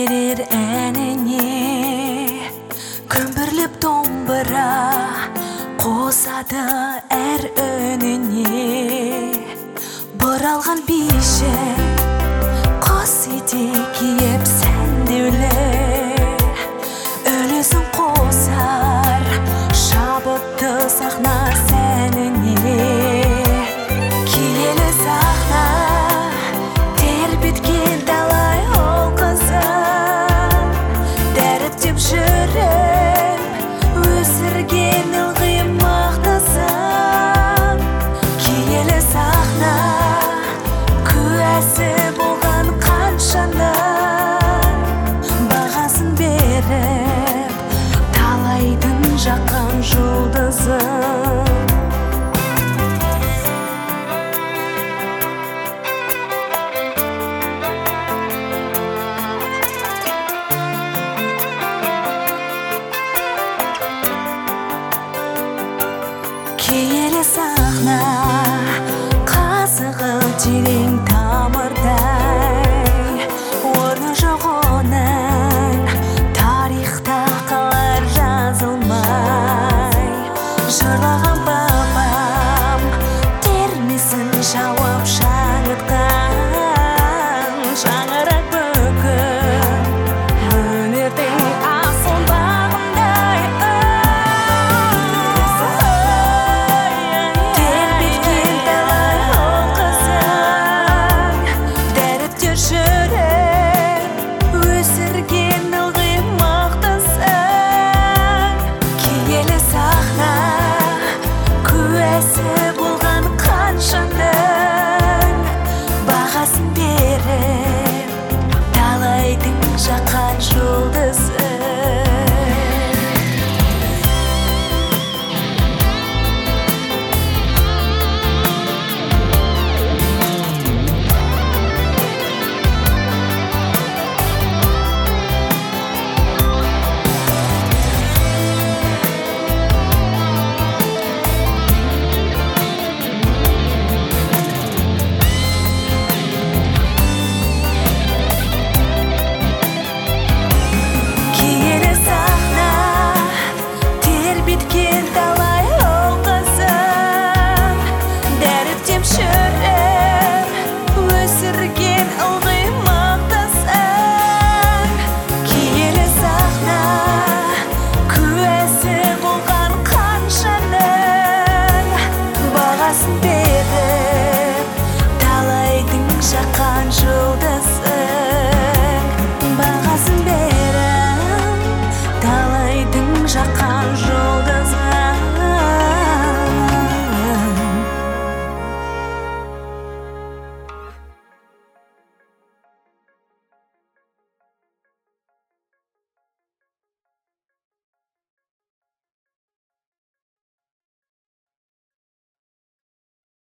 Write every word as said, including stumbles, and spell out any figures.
берер әніне, көмбірлеп домбыра қосады әр үніне. Бұралған биші қос етек киіп сәндеулі, үлесін қосар шабытты сахна сәніне. Киелі сахна тербеткен талай ол қызын, дәріптеп жүріп өсірген ылғи мақтасын. Киелі сахна куәсі болған қаншаның, бағасын беріп талайдың жаққан жұлдызын. Киелі сахна қазығы терең тамырдай, орны жоқ оның тарихта қалар жазылмай. Жырлаған бабам термесін жауап шаңытқан, шаңырақ бүгін өнердің асыл бағындай. Тербеткен талай ол қызың, дәріптер жүріп өсірген ылғи мақтасын. Киелі сахна куәсі болған қаншаның, бағасын беріп талайдың жаққан жұлдыз.